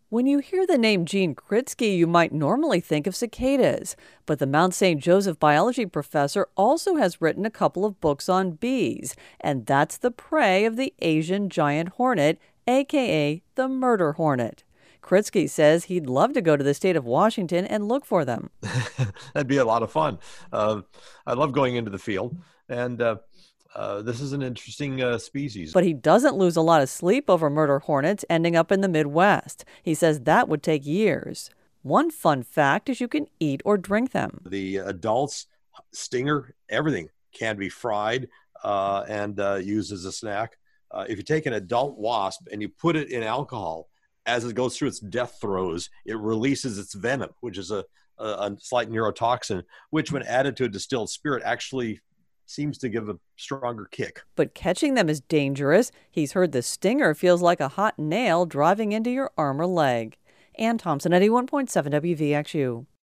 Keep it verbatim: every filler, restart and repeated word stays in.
When you hear the name Gene Kritsky, you might normally think of cicadas, but the Mount Saint Joseph biology professor also has written a couple of books on bees, and that's the prey of the Asian giant hornet, aka the murder hornet. Kritsky says he'd love to go to the state of Washington and look for them. That'd be a lot of fun. Uh, I love going into the field, and uh, uh, this is an interesting uh, species. But he doesn't lose a lot of sleep over murder hornets ending up in the Midwest. He says that would take years. One fun fact is you can eat or drink them. The adults, stinger, everything can be fried uh, and uh, used as a snack. Uh, if you take an adult wasp and you put it in alcohol, as it goes through its death throes, it releases its venom, which is a, a, a slight neurotoxin, which when added to a distilled spirit actually seems to give a stronger kick. But catching them is dangerous. He's heard the stinger feels like a hot nail driving into your arm or leg. Ann Thompson, eighty-one point seven W V X U.